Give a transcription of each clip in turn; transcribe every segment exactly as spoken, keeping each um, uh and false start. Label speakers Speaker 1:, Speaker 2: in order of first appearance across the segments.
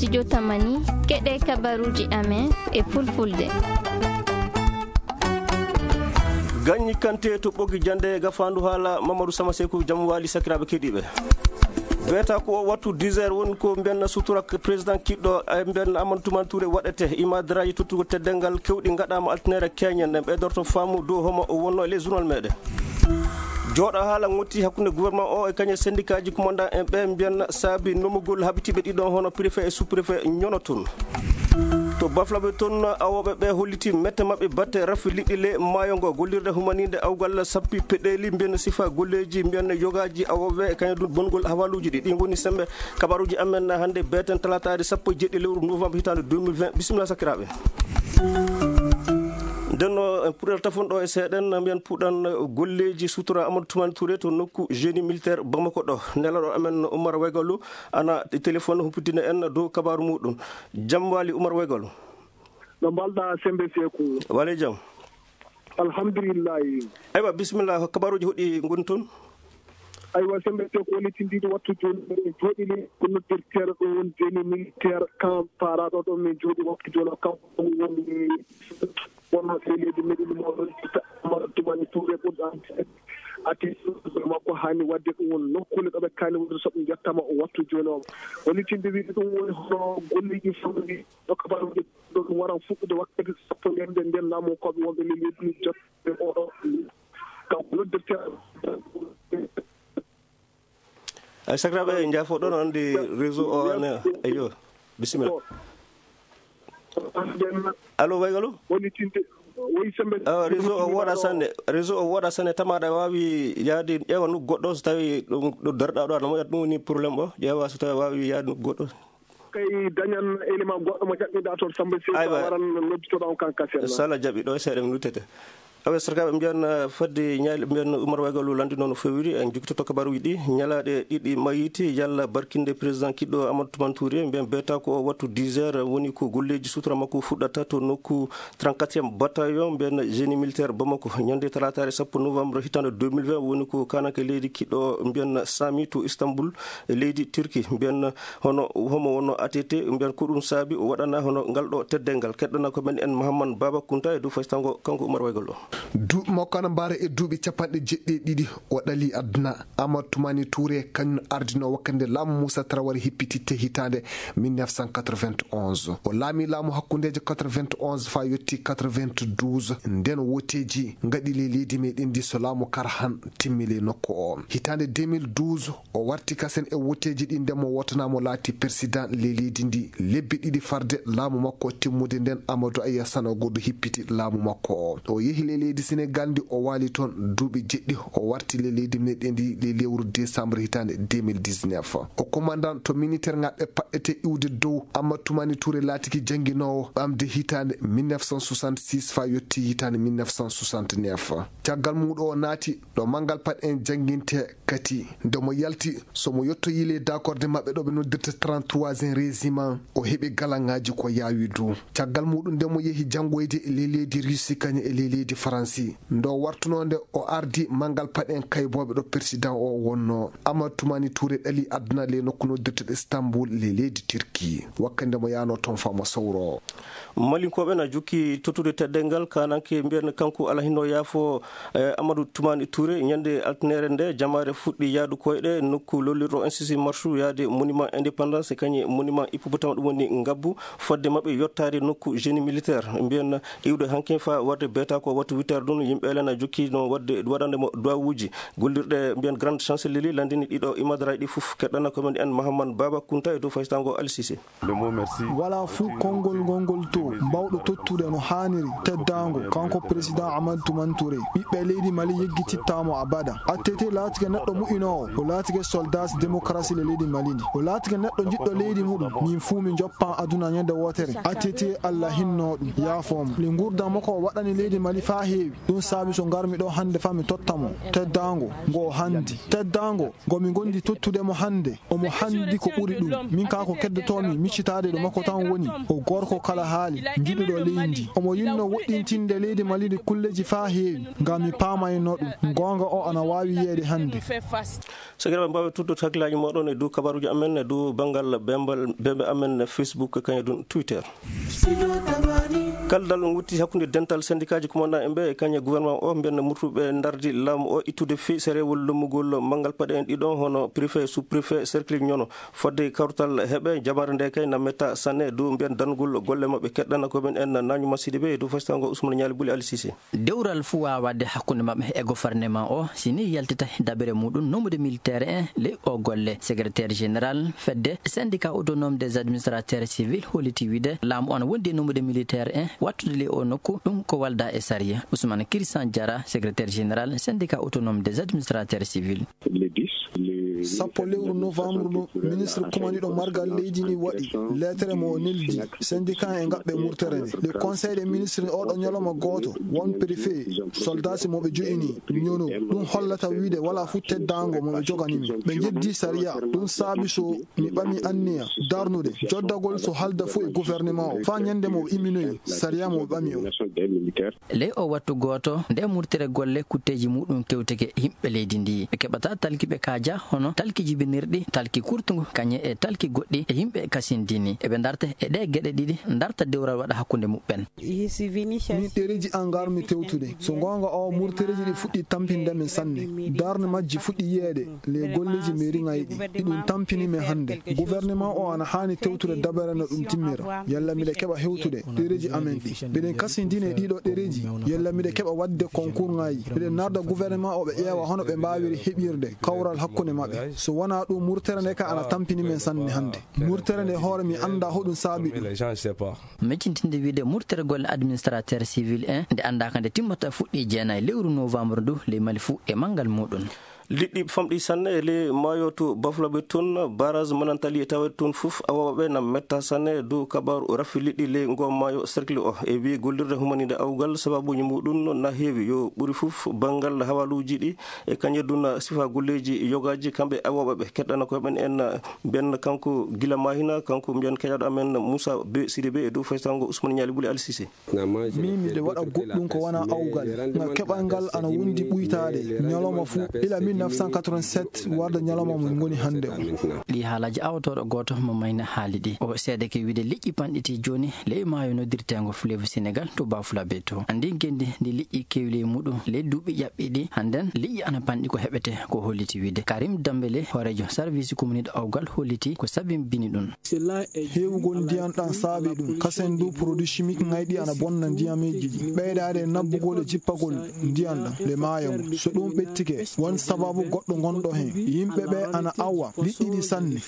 Speaker 1: studio Tamani keɗe kabaruji amen e fulfulde.
Speaker 2: Gagni Kanté to ɓoggi jande gafandu haala Mamadou Sama Sekou jam wali sakiraɓe keɗiɓe. Weta ko wattu dix heures woni ko mbenna sutura président kiɗɗo e mbenna Amadou Toumani Touré waɗete imadaraji tuttugo teddengal kewɗi gaɗama altinere keñen en ɓeydorto faamu dow homo wonno e les journal meɗen. Joɗa haala gotti hakkunde gouvernement o e kañe syndicat ji commandant en ɓe mbiyanna saabi nomugol haɓitiɓe ɗiɗon hono préfet e sous préfet ñonotun. To baflaɓe toon awoɓe ɓe holliti mette mabɓe batte rafi liɗɗi le maayo ngo gollirde humanide awgal sappi peɗeli mbiyanna sifa golleji mbiyanna yogaji awoɓe e kañe ɗum bongol hawaluji ɗi ɗi goni sembe kabaruji amen hande beten talatade sappo jeɗɗi lewru novembre hitande deux mille vingt bisimilla sakiraɓe. denno puɗɗal tafon ɗo e seeɗen mbiyan puɗɗan golleji sutura Amadou Toumani Touré to nokku génie militaire Bamako ɗo nelaɗo amen Oumar Weigalo ana téléphone humpitine en dow kabaru muɗum. Jam wali Oumar Weigalo.
Speaker 3: no mbalɗa sembe Sekou.
Speaker 2: wale jam
Speaker 3: alhamdulillahi.
Speaker 2: aywa bisimilla kabaruji hoɗi goni toon.
Speaker 3: aywa sembe Sekou wolitindiɗo wattu joni jooɗini ko noddirteɗo ɗo woni génie militaire camp paraɗo ɗo min jooɗi waktu joni kanko woni wonno e leydi meɗen moɗon Amadou Toumani Touré ɓurɗo ati makko hani wadde ɗum woni nokkule ɗoɓe kani wonde soɓe jettama o wattu joni o wonitinde wiide ɗum woni hono golleji famɗi ɗo kabaruji ɗo ɗum waran fuɗɗude wakkati sappo ndende nden laamu koɓe wonɓe le leydi jotte oɗo kanko noddirteɗo
Speaker 2: sakiraɓe jafo ɗon andi réseau o ane ayo bisimilla. allo Weigalo
Speaker 3: wonitinde woyi sembe
Speaker 2: réseau o woɗa sanne réseau o woɗa sanne tamaɗa wawi yaade ƴeewa nokku goɗɗo so tawi ɗum ɗo darɗa ɗo aɗa moƴat ɗum woni probléme o ƴeewa so tawi wawi yaade nokku goɗɗo
Speaker 3: kay dañan élément goɗɗo mo jaɓɓiɗa toon Samba Seydou waran nodditoɗa on kan kasel
Speaker 2: sala jaɓi ɗo e seeɗa mi luttete awe sarkaɓe mbiyan fadde ñaali mbiyan Oumar Weigalo landino no fewiri en jogitoto kabaruji ɗi ñalaɗe ɗiɗi mayiti yalla barkinde président kiɗɗo Amadou Toumani Touré mbiyan beta ko wattu dix heures woni ko golleji sutura makko fuɗɗata to nokku trente-quatrième bataillon mbiyan génie militaire Bamako ñande talatare sappo novembre hitande deux mille vingt woni ko kanake leydi kiɗɗo mbiyan sami to Istanbul e leydi Turquie mbiyan hono homo wonno A T T mbiyan ko ɗum saabi o waɗana hono ngal ɗo teddengal keɗɗana ko men en Mahamane Baba Kounta e dow faytango kanko Oumar Weigalo.
Speaker 4: duuɓi makko ana mbaara e duuɓi capanɗe jeɗɗi ɗiɗi o ɗali aduna Amadou Toumani Touré kañum ardino wakkande laamu Moussa Traoré hippititte hitande mille neuf cent quatre-vingt-onze o laami laamu hakkundeje quatre-vingt-onze fa yetti quatre-vingt-douze nden woteji gaɗile leydi meɗen ndi so laamu Karahan timmile nokku o hitande deux mille douze o warti kasen e woteji ɗi ndemo wotanamo laati président le leydi ndi lebbi ɗiɗi farde laamu makko timmude nden Amadou Aya Sanogo ɗo hippiti laamu makko o o yehi le leydi Sénégal ndi o wali toon duuɓi jeɗɗi o warti le leydi meɗen ndi le lewru décembre hitande deux mille dix-neuf o commandant to militaire ngaɓe paɗɗete iwde dow Amadou Toumani Touré laatiki jangguinowo ɓamde hitande mille neuf cent soixante-six fa yetti hitande mille neuf cent soixante-neuf caggal muɗo o naati ɗo manggal pat en jangguinte kati nde mo yalti somo yettoyile d' accorde mabɓe ɗo ɓe noddirta trente-troisième régiment o heeɓi galangaji ko yawi dow caggal muɗum nde mo yeehi janggoyde le leydi Russie kañum e le leydi France ndo wartunode o ardi mangal paɗen kayboɓe ɗo président o wonno Amadou Toumani Touré ɗali aduna le nokku noddirteɗo Istanbul le leydi Turquie wakkande mo yano toon famo sowro
Speaker 2: malinkoɓe na jukki tottude teddengal kananke mbiyan kanko alahino yaafo eh, Amadou Toumani Touré ñande altinere nde jamare fuɗɗi yaadu koyɗe nokku lollirɗo institut marchou yaade monument indépendance kañe monument hippopotame ɗum woni ngabbu fodde mabɓe yottade nokku génie militaire mbiyan iwde hanke fa wadde beta ko wattu witere ɗum yimɓe elena jokki no wadde waɗandemo duwawuji gollirɗe mbiyan grande chancellerie landini ɗiɗo imadaraji ɗi foof keɗɗana komen en Mahamane Baba Kounta e dow faytango Ali Cissé.
Speaker 5: wala fuu konngol ngolngol to mbawɗo tottude no haniri teddango kanko président Amadou Toumani Touré ɓiɓɓe leydi Mali yeggitittamo abada A T T laatike neɗɗo mu'inowo o laatike soldat démocratie le leydi Mali ndi o laatike neɗɗo jiɗɗo leydi muɗum min fuu min joppan aduna ñande wotere A T T Allah hinno ɗum yaafomo le gurdam makko o waɗani leydi Mali fa heewi ɗum saabi so garmi ɗo hande fa mi tottamo teddango ngo handi teddango ngomi gondi tottudemo hande omo handi ko ɓuri ɗum min ka ko keddotomi miccitade ɗo makko tan woni o gorko kala haali jiɗuɗo leydi omo yinno woɗɗintinde leydi Mali ɗi kulleji fa heewi ngam mi pamayno ɗum gonga o ana wawi yeede hande
Speaker 2: sagiraɓe mbawi tuddude hakkillaji moɗon e dow kabaruji amen e dow banggal bembal bembe amen Facebook kañum ɗum Twitter. kaldal wutti hakkude dental syndicat ji commandant en ɓe e kañe gouvernement o mbiyanno murtuɓe dardi laamu o ittude fi so rewol lummugol mangal paɗe en ɗiɗon hono préfet sous préfet cercle ñono fodde kawtal heeɓe jamare nde kay na metta sanne dow mbiyan dangol golle mabɓe keɗɗana koɓen en nañuma Sidibé e dow fastango Ousmane Ñali Buli Ali Cissé.
Speaker 6: dewral fu wawa wadde hakkude mabɓe e gouvernement o sini yaltita dabere muɗum nommude militaire en le o golle secrétaire général fedde syndicat autonome des administrateurs civils holiti wiide laamu on wondi nommude militaire en wattude le o nokku ɗum ko walda e saria. Ousmane Kirsan Diara secrétaire général syndicat autonome des administrateurs civils.
Speaker 5: sappo lewru novembre ɗo ministre kumaniɗo margal leydi ni waɗi lettere mo neldi syndicat e gaɓɓe murtere nde le conseil des ministres oɗo ñalawma goto won préfet soldasi moɓe joƴini ñono ɗum hollata wiide wala fu teddango moɓe joganimi ɓe jeddi saria ɗum saabi so mi ɓami anniya darnude joddagol so halda fu e gouvernement o fa ñande mo imminoyi saria mo ɓami o
Speaker 6: ley o wattu goto nde murtere golle kutteji muɗum kewteke yimɓe leydi ndi ɓe keɓata talkiɓe kaja hono talki jibinirɗi talki kurtugu kañe e talki goɗɗi e yimɓe kasindini eɓe darta e ɗe gueɗe ɗiɗi darta dewral waɗa hakkude muɓɓen.
Speaker 5: min ɗereji an garmi tewtude so gonga o murtereji ɗi fuɗɗi tampindemen sanne darde majji fuɗɗi yeede le golleji mairie ngayɗi ɗiɗum tampinimi hande gouvernement o ana hani tewtude dabere no ɗum timmira yalla miɗe keɓa hewtude ɗereji amen ɗi mbiɗen kasindine ɗiɗo ɗereji yalla miɗe keɓa wadde concours ngaji mbiɗen narda gouvernement o ɓe ƴeewa hono ɓe mbawiri heɓirde kawral hakkude mabɓe so wona ɗum murtere nde ka ana tampini men sanne hande murtere nde hoore mi anda hoɗum saabi ɗum
Speaker 6: meccintinde wiide murtere golle administrateur civil en nde andaka nde timmata fuɗɗi jeenayi lewru novembre ndu ley Mali fuu e manggal muɗum.
Speaker 2: liɗɗi famɗi sanne e ley maayo to bafulaɓe toon barage manantali e tawede toon fof awaɓaɓe na metta sanne dow kabaru raffi liɗɗi ley ngom maayo cercle o e wi gollirde humanide awgal sababuji muɗum na heewi yo ɓuuri fof banggal hawaluji ɗi e kañe duna sifa golleji yogaji kamɓe awaɓaɓe keɗɗana koɓen en mbiyan kanko gila mahina kanko mbiyan keñaɗo amen Moussa Be Sidibé e dow faytango Ousmane Ñali Buli Ali Cissé.
Speaker 5: min miɗe waɗa goɗɗum ko wona awgal ga keɓal ngal ana wondi ɓuytade ñalawma fuu ila min mille neuf cent quatre-vingt-sept warda ñalawma mon goni hande o
Speaker 6: ɗi haalaji awtoɗo goto mo mayna haali ɗi o seede ke wiide liƴƴi panɗiti joni ley maayo noddirtengo fleuve Sénégal to Bafulaɓe to andi gendi ndi liƴƴi kewli muɗum ley duuɓi ƴaɓɓi ɗi handen liƴƴi ana panɗi ko heɓete ko holliti wiide Karim Dambele horejo service communauté awgal holliti ko sabimbini ɗum
Speaker 5: heewugol ndiyam ɗan saabi ɗum kasen du produit chimique ngayɗi ana bonna ndiyameji ɗi ɓeydade nabbugol e jippagol ndiyam ɗam le maayo ngo so ɗum ɓettike won sababu goɗɗo gonɗo hen yimɓe ɓe ana awa liɗɗi ɗi sanne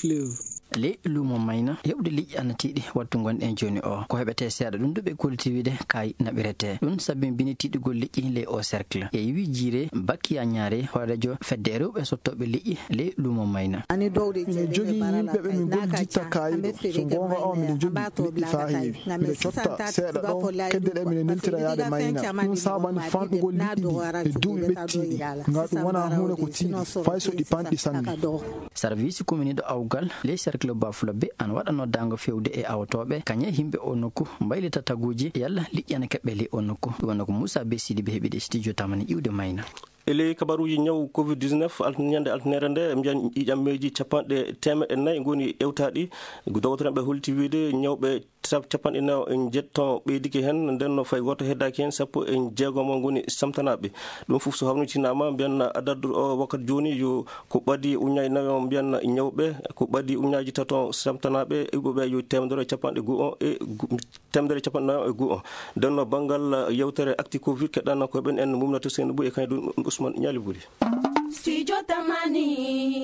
Speaker 6: le lumo mayna hewde liƴƴi annatiɗi wattu gonɗen joni o ko heɓete seeɗa ɗum duɓe kolti wiide kay naɓirete ɗum sabimbini tiɗigol liƴƴi le o cercle e wi jiire bakkiya ñaare horejo fedde rewɓe sottoɓe liƴƴi le lumo mayna
Speaker 5: ine jogui yimɓeɓe min golditta kayiɗo so gonga o miɗe jogui liƴƴi fa heewi miɗe cotta seeɗa ɗo kedde ɗe miɗe neltira yaade mayna ɗum sabani fanɗugol liƴƴi ɗi e duuɓi ɓettiɗi nga ɗum wona hunde ko tiiɗi fay so ɗi panɗi sanne
Speaker 6: service communauté awgal le cercle le Bafulaɓe an waɗa noddago fewde e awtoɓe kañe yimɓe o nokku mbaylita taguji yalla liƴƴana keɓɓe le o nokku ɗum wonno ko Moussa Be Sidibé heeɓide studio tamani iwde mayna
Speaker 2: ele kabaruji ñaw covid dix-neuf ñande altinere nde mbiyan ƴiƴammeji capanɗe temeɗe nayyi goni ewtaɗi dowtoreɓe holti wiide ñawɓe capanɗe nayo en jetton ɓeydiki hen nden no fay goto heddaki hen sappo en jeegomo goni samtanaɓe ɗum foof so hawnitinama mbiyan adadu o wakkati joni yo ko ɓaadi uñaji nayo mbiyan ñawɓe ko ɓaadi uñaji taton samtanaɓe iɓoɓe yo temedere capanɗe goo on e temedere capanɗe nayo e goo on nden no banggal yewtere acti covid keɗɗanna koɓen en mumnato sene ɓuuri e kañum ɗum Ousmane Ñali Buli.
Speaker 7: Studio Tamani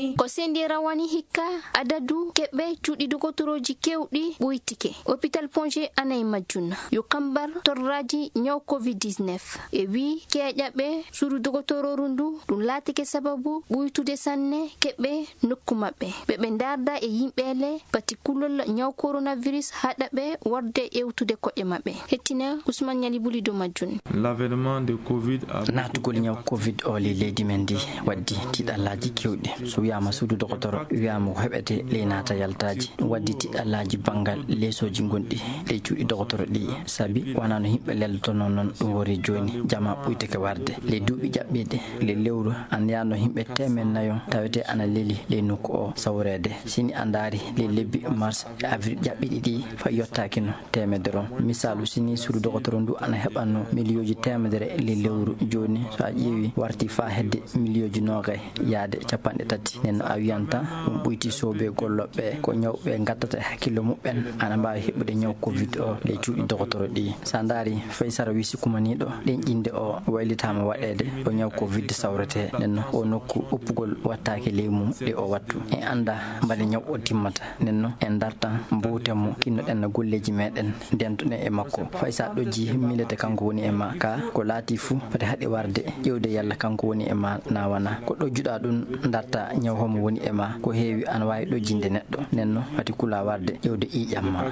Speaker 1: ko sendi rawani hikka adadu kebe cuudi dogotoroji kewdi boytike hôpital Ponge anay majjuna yo kambar torraji nyaw covid dix-neuf e wi kejabe suru dogotoro rundu dum latike sababu buytude sanne kebe nokku mabbe be be darda e yimbele particulol nyaw coronavirus hadabe worde ewtude ko e mabbe hettina Ousmane Nyali buli do majjun
Speaker 7: l'avènement de covid
Speaker 6: natugol nyaw covid o li leydi mendi waddi tidalaji kewde so wi'ama sudu dogotoro wi'ama ko hebete le nata yaltaji waddi tidalaji bangal lesoji gondi le cuudi dogotoro di sabi wanano himbe lelto non non dum wori joni jama buyteke warde le duubi jabbede le lewru an yano himbe temen nayo tawete ana leli le nokku o sawrede sini andari le lebbi mars avril jabbidi di fa yottakino temedero misalu sini sudu dogotoro ndu ana hebanno milioji temedere le lewru joni so a ƴeewi warti fa hedde milioji nogay yaade capande tati nen a wiyanta dum buyti sobe gollobbe ko nyawbe gattata hakkilo mubben ana mbawi hebbude nyaw covid o le cuudi dogotoro di sandari faysara wisi kumanido den inde o waylitama wadede o nyaw covid sawrete nen o nokku oppugol wattaake lemu de o wattu e anda mbade nyaw o timmata nenno en darta mbutemo kinno den golleji meden dentune e makko faysa doji milete kanko woni e ma ka ko laati fu fade hade warde yewde yalla kanko woni e ma na wana ko do juda dun darta nyaw homo woni e ma ko heewi an wawi do jinde neddo nenno fati kula warde yewde i jamma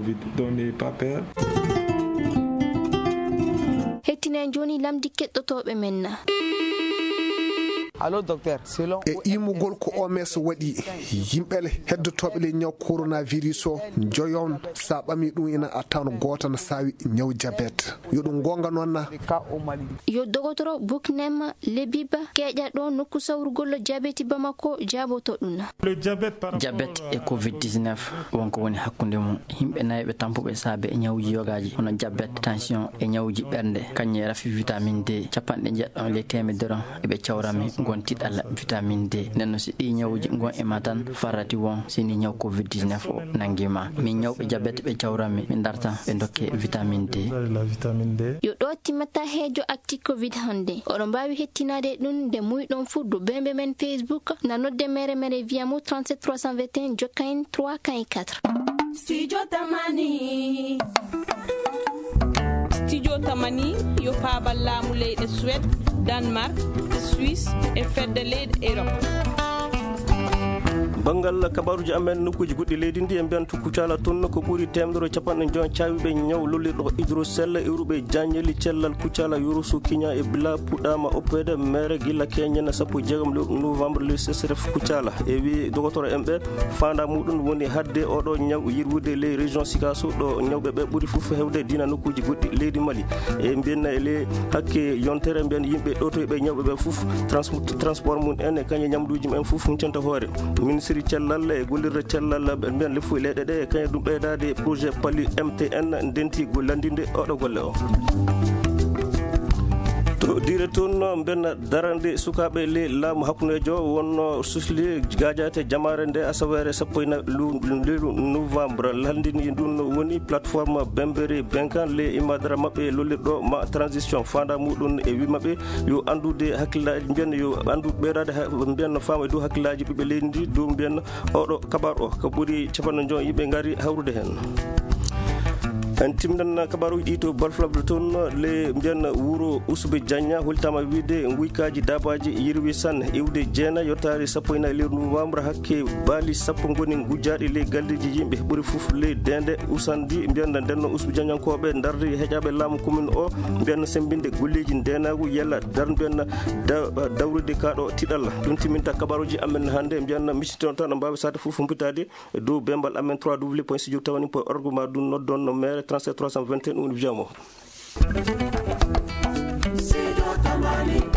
Speaker 1: hettina joni lamdi keddotobe menna
Speaker 8: allo docteur selon
Speaker 4: e imugol ko O M S wadi yimbele heddotobe le nyaw coronavirus o joyon sa bami dum ina atano gota na sawi nyaw diabete yo dum gonga nonna
Speaker 1: yo dogotoro buknem lebiba keja do nokku sawrugol diabete bamako jaboto duna
Speaker 7: le diabete par
Speaker 6: diabete e covid dix-neuf wonko woni hakkunde mum himbe naybe tampube saabe nyawji yogaji hono diabete tension e nyawji bernde kanye rafi vitamine D capande jeddon le temedero e be ciawrami gonti dal vitamine D nenno si di nyawji gon e matan farati won sini nyaw covid dix-neuf o nangima mi nyawbe diabete be ciawrami mi darta be dokke vitamine D
Speaker 7: la vitamine D
Speaker 1: yo do timata hejo acti covid hande o do mbawi hettinade dun de muydon fuddo bembe men Facebook na nodde mere mere viamo trente-sept trois cent vingt et un jokain trois quatre
Speaker 9: Studio Tamani Studio Tamani yo pabal lamu leyde Suède Denmark Suisse e fedde leyde Europe
Speaker 2: bangal kabaruji amen nokkuji guddi leydi ndi en bentu kucala ton ko buri temdoro capanɗe jon cawibe nyaw lollirdo hydrocell eurube janjeli cellal kucala yurusu kinya e bla pudama opede mere gilla kenya na sappo jegam novembre le sesref kucala e wi dogotor embe fanda mudun woni hadde odo nyaw yirwude le region sikaso do nyawbe be buri fufu hewde dina nokkuji guddi leydi mali e benna ele hakke yontere ben yimbe do to be nyawbe be fufu transport transport mun en kanya nyamduji men fufu huncanta hoore ministre cellal e gollirde cellal be ben le fu leede de kany dum beedade projet pali M T N denti gollandinde odo golle o to dire ton ben darande sukabe le lam hakkunejo wonno susli gajate jamarende asawere sappoina lu novembre landini dun woni plateforme bembere benkan le imadra mabbe lollirdo ma transition fanda mudun e wi mabbe yo andude hakkilaji ben yo andu beedade ben fama do hakkilaji bibbe lendi do ben odo kabar o ko buri ciafanno jon yibe ngari hawrude hen en timdan kabaru dito balflable ton le mbian wuro usbe janya hultama wide nguikaji dabaji yirwi san iwde jena yotari sapoina le novembre hakke bali sappo ngoni ngujadi le galdiji yimbe buri fuf le dende usandi mbian denno usbe janya ko be dardi hejabe lamu commune o mbian sembinde golleji denagu yalla dar mbian dawrude kado tidalla dum timinta kabaruji amen hande mbian mission tan mbabe sata fuf mbitade do bembal amen w w w point studio tawani point org ma dun noddon no mere trente-sept trois cent vingt et un viamo.